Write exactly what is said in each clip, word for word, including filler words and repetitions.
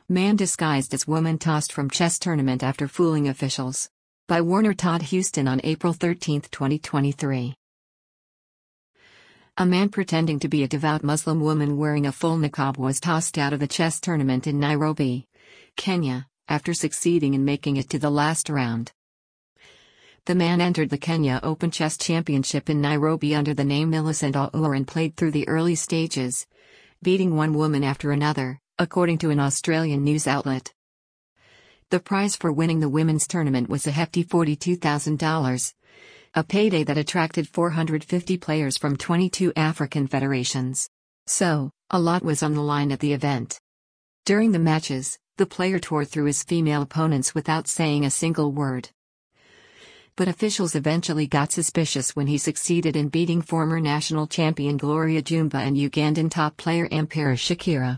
Man disguised as woman tossed from chess tournament after fooling officials. By Warner Todd Huston on April thirteenth, twenty twenty-three. A man pretending to be a devout Muslim woman wearing a full niqab was tossed out of the chess tournament in Nairobi, Kenya, after succeeding in making it to the last round. The man entered the Kenya Open Chess Championship in Nairobi under the name Millicent Aour and played through the early stages, beating one woman after another, according to an Australian news outlet. The prize for winning the women's tournament was a hefty forty-two thousand dollars, a payday that attracted four hundred fifty players from twenty-two African federations. So, a lot was on the line at the event. During the matches, the player tore through his female opponents without saying a single word. But officials eventually got suspicious when he succeeded in beating former national champion Gloria Jumba and Ugandan top player Ampera Shakira.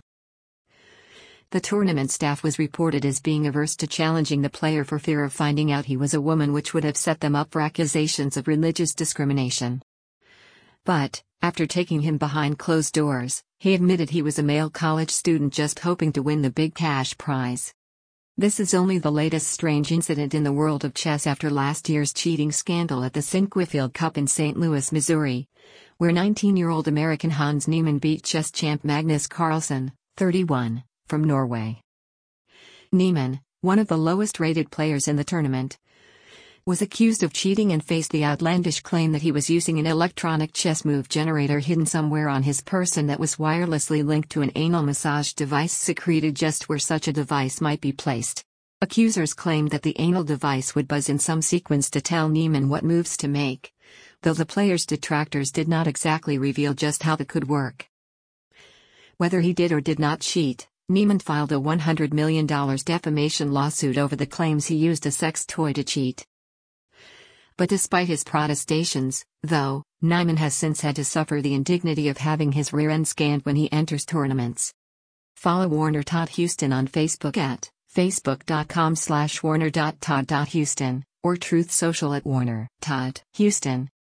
The tournament staff was reported as being averse to challenging the player for fear of finding out he was a woman, which would have set them up for accusations of religious discrimination. But, after taking him behind closed doors, he admitted he was a male college student just hoping to win the big cash prize. This is only the latest strange incident in the world of chess after last year's cheating scandal at the Sinquefield Cup in Saint Louis, Missouri, where nineteen-year-old American Hans Niemann beat chess champ Magnus Carlsen, thirty-one, from Norway. Niemann, one of the lowest-rated players in the tournament, was accused of cheating and faced the outlandish claim that he was using an electronic chess move generator hidden somewhere on his person that was wirelessly linked to an anal massage device secreted just where such a device might be placed. Accusers claimed that the anal device would buzz in some sequence to tell Niemann what moves to make, though the player's detractors did not exactly reveal just how that could work. Whether he did or did not cheat, Niemann filed a one hundred million dollars defamation lawsuit over the claims he used a sex toy to cheat. But despite his protestations, though, Niemann has since had to suffer the indignity of having his rear end scanned when he enters tournaments. Follow Warner Todd Huston on Facebook at facebook.com slash warner.todd.huston or Truth Social at Warner Todd Huston.